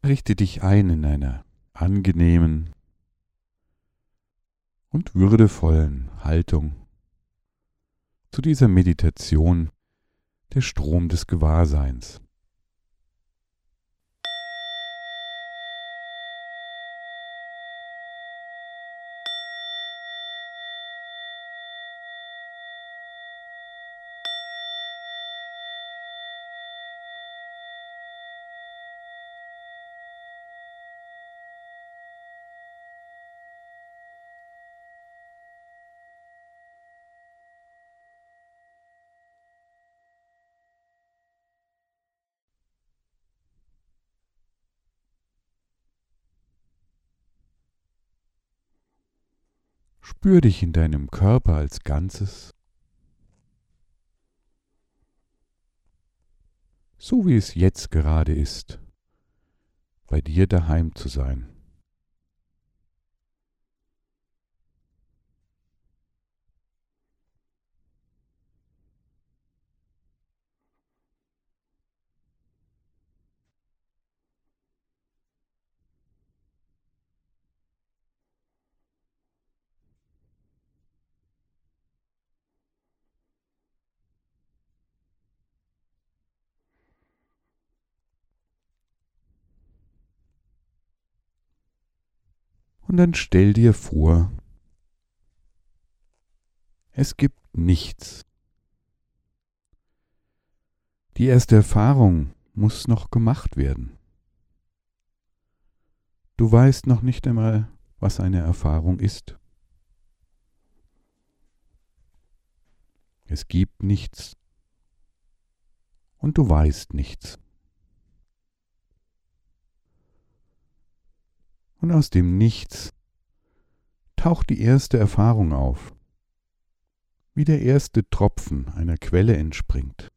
Richte dich ein in einer angenehmen und würdevollen Haltung zu dieser Meditation, der Strom des Gewahrseins. Spür dich in deinem Körper als Ganzes, so wie es jetzt gerade ist, bei dir daheim zu sein. Und dann stell dir vor, es gibt nichts. Die erste Erfahrung muss noch gemacht werden. Du weißt noch nicht einmal, was eine Erfahrung ist. Es gibt nichts und du weißt nichts. Und aus dem Nichts taucht die erste Erfahrung auf, wie der erste Tropfen einer Quelle entspringt.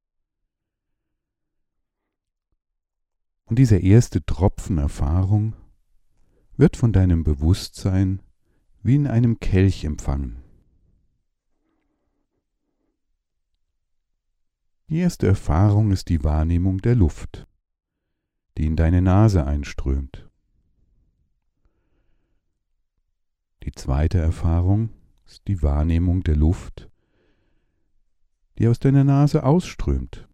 Und dieser erste Tropfen Erfahrung wird von deinem Bewusstsein wie in einem Kelch empfangen. Die erste Erfahrung ist die Wahrnehmung der Luft, die in deine Nase einströmt. Die zweite Erfahrung ist die Wahrnehmung der Luft, die aus deiner Nase ausströmt.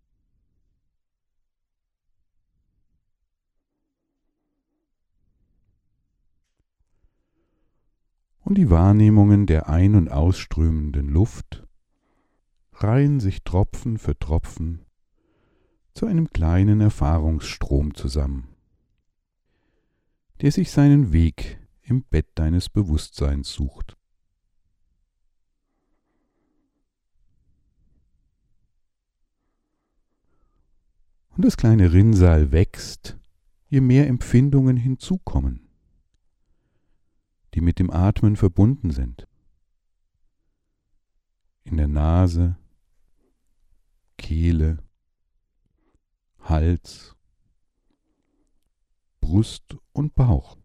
Und die Wahrnehmungen der ein- und ausströmenden Luft reihen sich Tropfen für Tropfen zu einem kleinen Erfahrungsstrom zusammen, der sich seinen Weg im Bett deines Bewusstseins sucht. Und das kleine Rinnsal wächst, je mehr Empfindungen hinzukommen, die mit dem Atmen verbunden sind. In der Nase, Kehle, Hals, Brust und Bauch.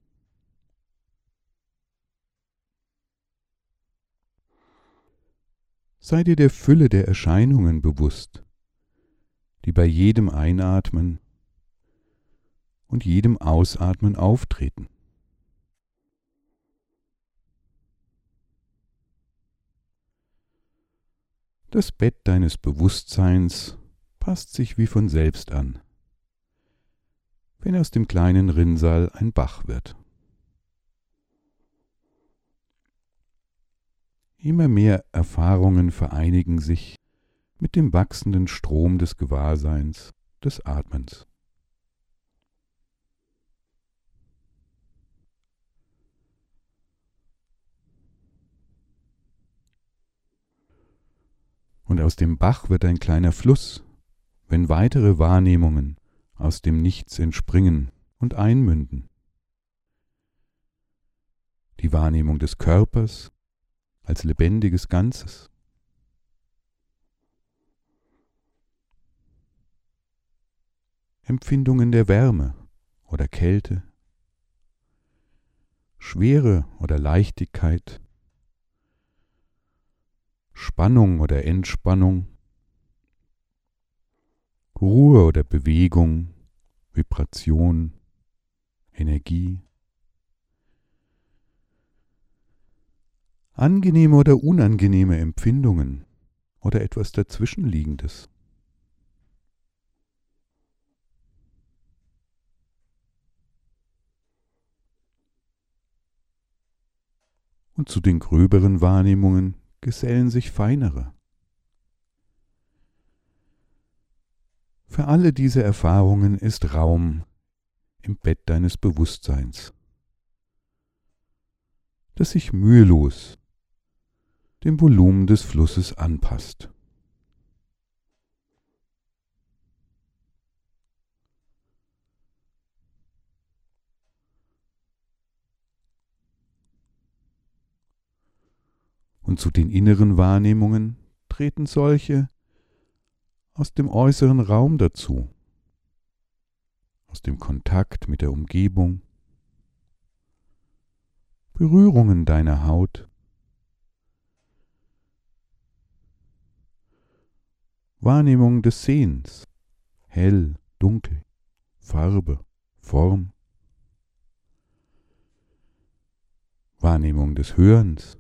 Sei dir der Fülle der Erscheinungen bewusst, die bei jedem Einatmen und jedem Ausatmen auftreten. Das Bett deines Bewusstseins passt sich wie von selbst an, wenn aus dem kleinen Rinnsal ein Bach wird. Immer mehr Erfahrungen vereinigen sich mit dem wachsenden Strom des Gewahrseins, des Atmens. Und aus dem Bach wird ein kleiner Fluss, wenn weitere Wahrnehmungen aus dem Nichts entspringen und einmünden. Die Wahrnehmung des Körpers als lebendiges Ganzes. Empfindungen der Wärme oder Kälte, Schwere oder Leichtigkeit, Spannung oder Entspannung, Ruhe oder Bewegung, Vibration, Energie, angenehme oder unangenehme Empfindungen oder etwas Dazwischenliegendes. Und zu den gröberen Wahrnehmungen gesellen sich feinere. Für alle diese Erfahrungen ist Raum im Bett deines Bewusstseins, das sich mühelos dem Volumen des Flusses anpasst. Und zu den inneren Wahrnehmungen treten solche aus dem äußeren Raum dazu, aus dem Kontakt mit der Umgebung, Berührungen deiner Haut, Wahrnehmung des Sehens, hell, dunkel, Farbe, Form, Wahrnehmung des Hörens,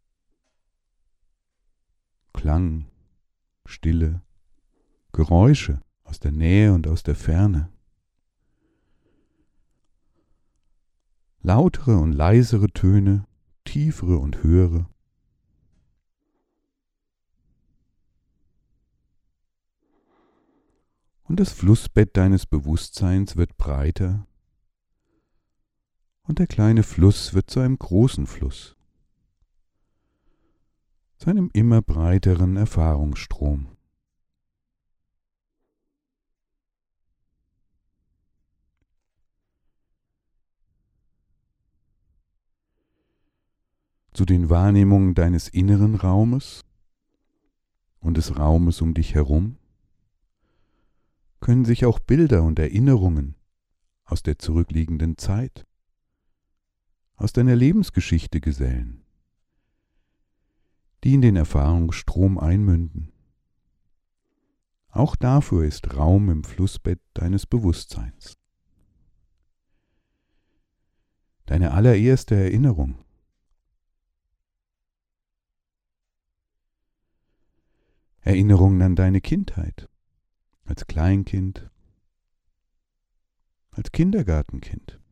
Klang, Stille, Geräusche aus der Nähe und aus der Ferne, lautere und leisere Töne, tiefere und höhere. Und das Flussbett deines Bewusstseins wird breiter und der kleine Fluss wird zu einem großen Fluss, zu einem immer breiteren Erfahrungsstrom. Zu den Wahrnehmungen deines inneren Raumes und des Raumes um dich herum können sich auch Bilder und Erinnerungen aus der zurückliegenden Zeit, aus deiner Lebensgeschichte gesellen, die in den Erfahrungsstrom einmünden. Auch dafür ist Raum im Flussbett deines Bewusstseins. Deine allererste Erinnerung. Erinnerungen an deine Kindheit, als Kleinkind, als Kindergartenkind.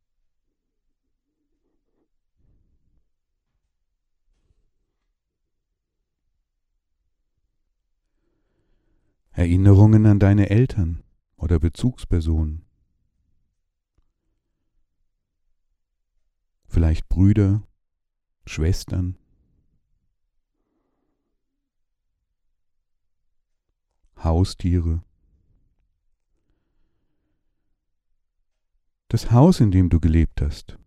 Erinnerungen an deine Eltern oder Bezugspersonen. Vielleicht Brüder, Schwestern, Haustiere. Das Haus, in dem du gelebt hast.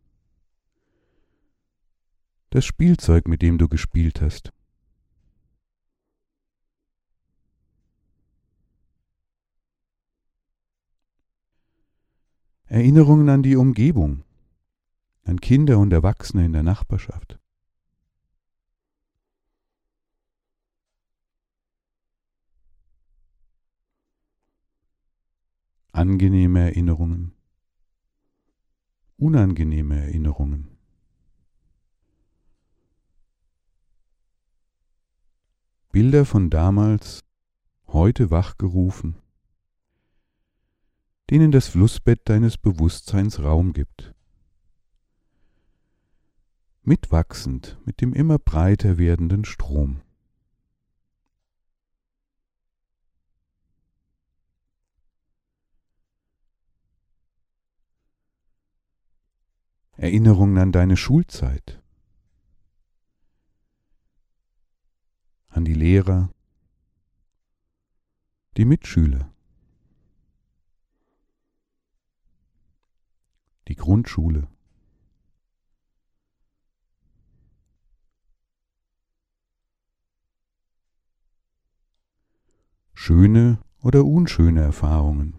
Das Spielzeug, mit dem du gespielt hast. Erinnerungen an die Umgebung, an Kinder und Erwachsene in der Nachbarschaft. Angenehme Erinnerungen, unangenehme Erinnerungen. Bilder von damals, heute wachgerufen, denen das Flussbett deines Bewusstseins Raum gibt. Mitwachsend mit dem immer breiter werdenden Strom. Erinnerungen an deine Schulzeit, an die Lehrer, die Mitschüler, die Grundschule. Schöne oder unschöne Erfahrungen,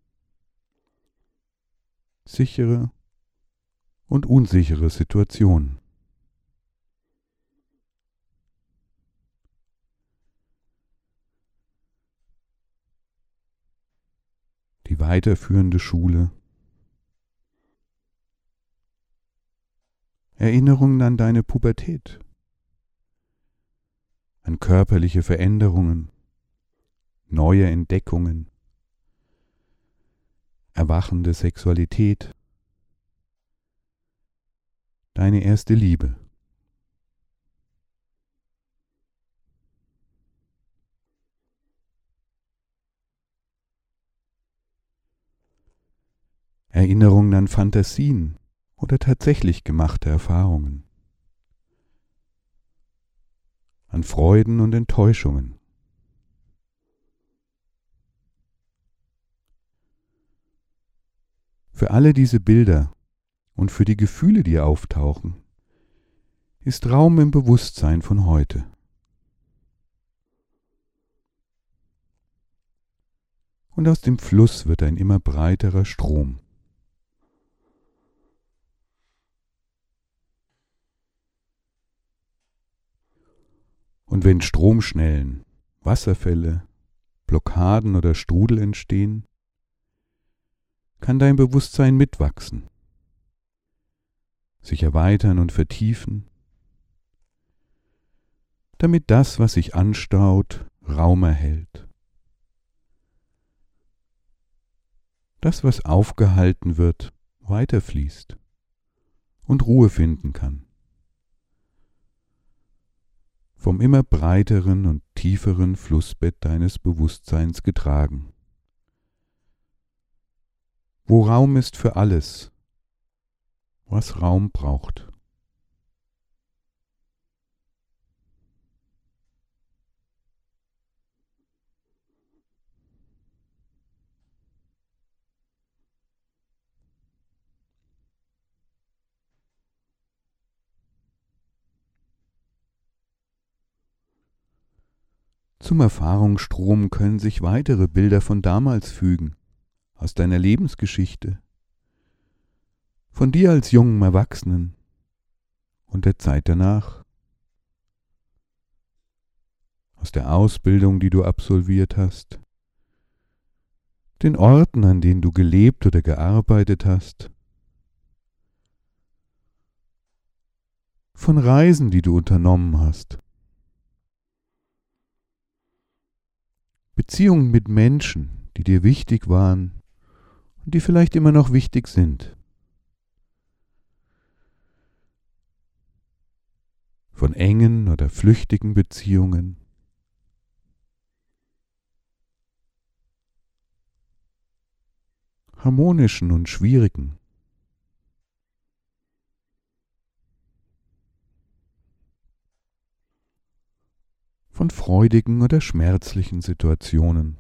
sichere und unsichere Situationen. Die weiterführende Schule, Erinnerungen an deine Pubertät, an körperliche Veränderungen, neue Entdeckungen, erwachende Sexualität, deine erste Liebe. Erinnerungen an Fantasien oder tatsächlich gemachte Erfahrungen, an Freuden und Enttäuschungen. Für alle diese Bilder und für die Gefühle, die auftauchen, ist Raum im Bewusstsein von heute. Und aus dem Fluss wird ein immer breiterer Strom. Und wenn Stromschnellen, Wasserfälle, Blockaden oder Strudel entstehen, kann dein Bewusstsein mitwachsen, sich erweitern und vertiefen, damit das, was sich anstaut, Raum erhält. Das, was aufgehalten wird, weiterfließt und Ruhe finden kann. Vom immer breiteren und tieferen Flussbett deines Bewusstseins getragen, wo Raum ist für alles, was Raum braucht. Zum Erfahrungsstrom können sich weitere Bilder von damals fügen, aus deiner Lebensgeschichte, von dir als jungem Erwachsenen und der Zeit danach, aus der Ausbildung, die du absolviert hast, den Orten, an denen du gelebt oder gearbeitet hast, von Reisen, die du unternommen hast, Beziehungen mit Menschen, die dir wichtig waren und die vielleicht immer noch wichtig sind, von engen oder flüchtigen Beziehungen, harmonischen und schwierigen, von freudigen oder schmerzlichen Situationen,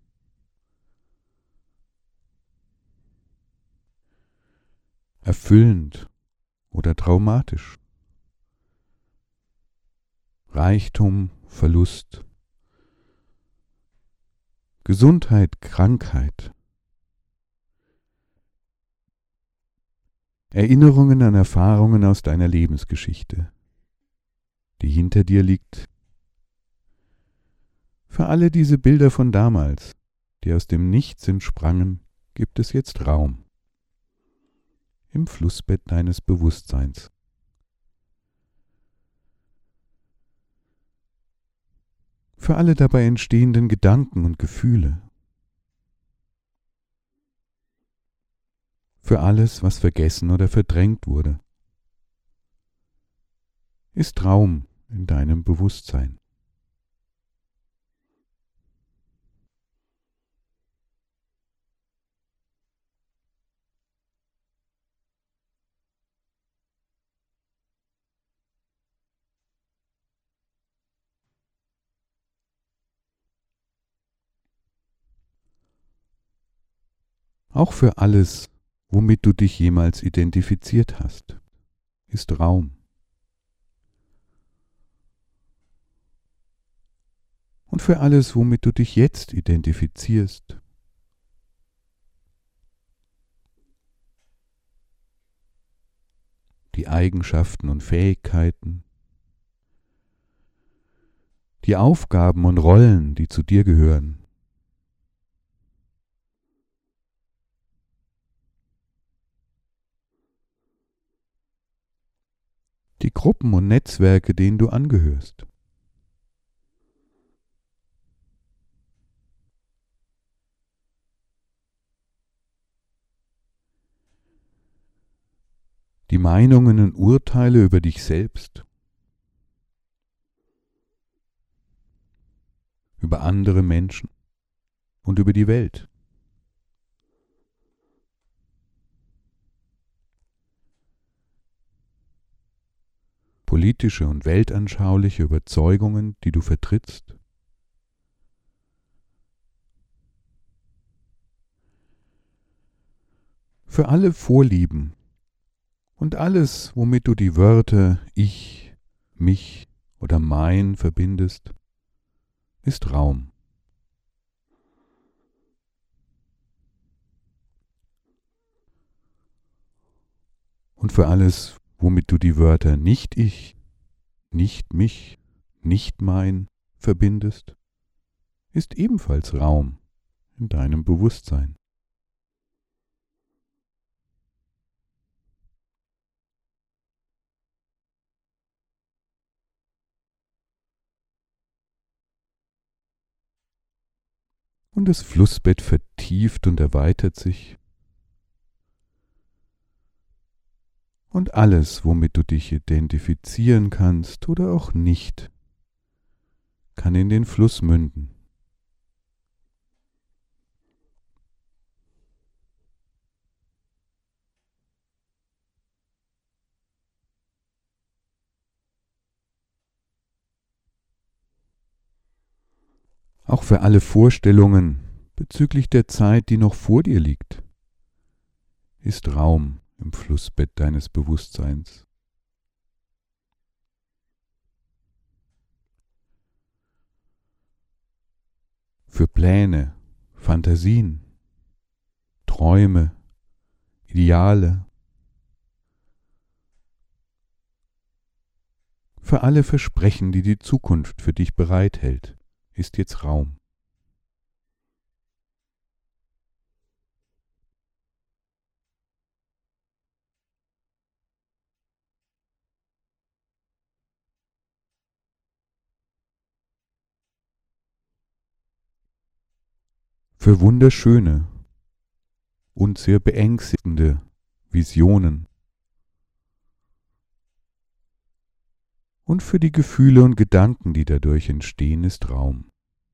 erfüllend oder traumatisch, Reichtum, Verlust, Gesundheit, Krankheit, Erinnerungen an Erfahrungen aus deiner Lebensgeschichte, die hinter dir liegt. Für alle diese Bilder von damals, die aus dem Nichts entsprangen, gibt es jetzt Raum im Flussbett deines Bewusstseins. Für alle dabei entstehenden Gedanken und Gefühle. Für alles, was vergessen oder verdrängt wurde. Ist Raum in deinem Bewusstsein. Auch für alles, womit du dich jemals identifiziert hast, ist Raum. Und für alles, womit du dich jetzt identifizierst, die Eigenschaften und Fähigkeiten, die Aufgaben und Rollen, die zu dir gehören. Gruppen und Netzwerke, denen du angehörst. Die Meinungen und Urteile über dich selbst, über andere Menschen und über die Welt. Politische und weltanschauliche Überzeugungen, die du vertrittst. Für alle Vorlieben und alles, womit du die Wörter ich, mich oder mein verbindest, ist Raum. Und für alles, womit du die Wörter nicht ich, nicht mich, nicht mein verbindest, ist ebenfalls Raum in deinem Bewusstsein. Und das Flussbett vertieft und erweitert sich. Und alles, womit du dich identifizieren kannst oder auch nicht, kann in den Fluss münden. Auch für alle Vorstellungen bezüglich der Zeit, die noch vor dir liegt, ist Raum im Flussbett deines Bewusstseins. Für Pläne, Fantasien, Träume, Ideale, für alle Versprechen, die die Zukunft für dich bereithält, ist jetzt Raum. Für wunderschöne und sehr beängstigende Visionen und für die Gefühle und Gedanken, die dadurch entstehen, ist Raum.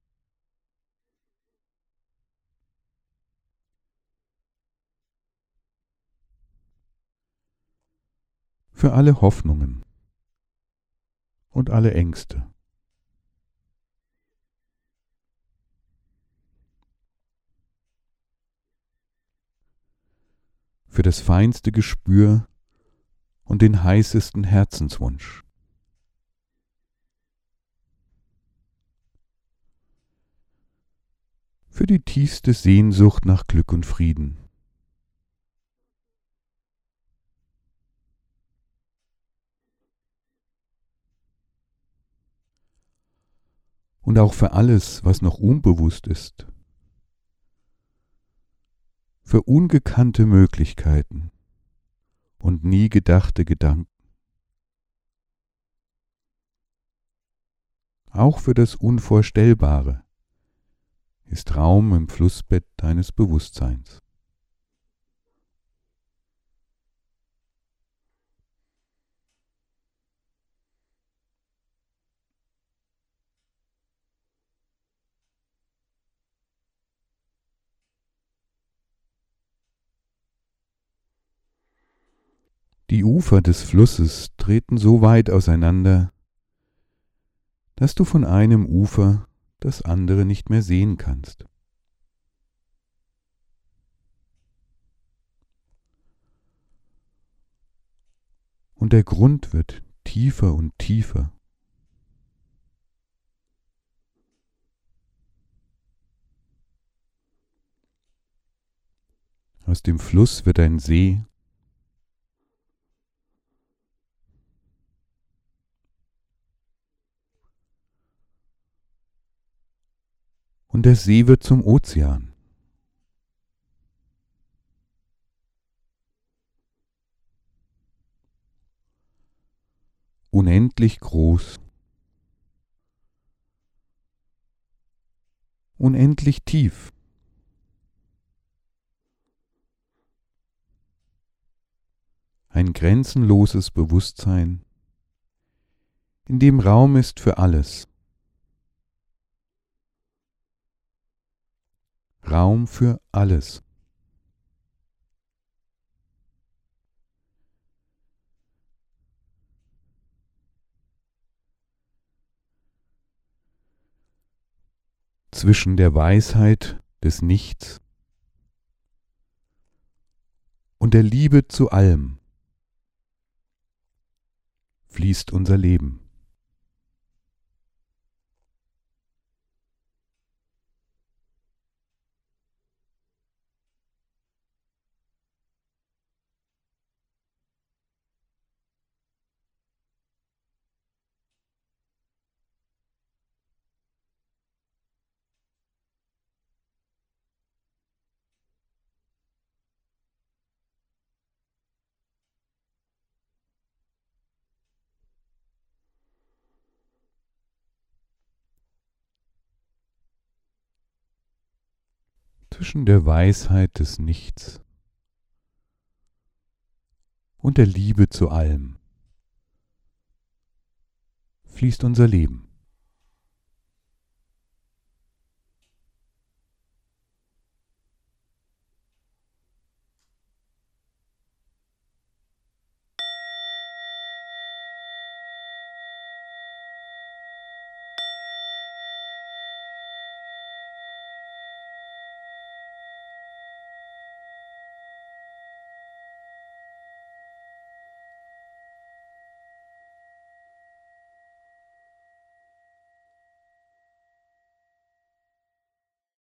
Für alle Hoffnungen und alle Ängste. Für das feinste Gespür und den heißesten Herzenswunsch. Für die tiefste Sehnsucht nach Glück und Frieden. Und auch für alles, was noch unbewusst ist. Für ungekannte Möglichkeiten und nie gedachte Gedanken. Auch für das Unvorstellbare ist Raum im Flussbett deines Bewusstseins. Die Ufer des Flusses treten so weit auseinander, dass du von einem Ufer das andere nicht mehr sehen kannst. Und der Grund wird tiefer und tiefer. Aus dem Fluss wird ein See. Und der See wird zum Ozean. unendlich groß, unendlich tief. Ein grenzenloses Bewusstsein, in dem Raum ist für alles. Raum für alles. Zwischen der Weisheit des Nichts und der Liebe zu allem fließt unser Leben. Zwischen der Weisheit des Nichts und der Liebe zu allem fließt unser Leben.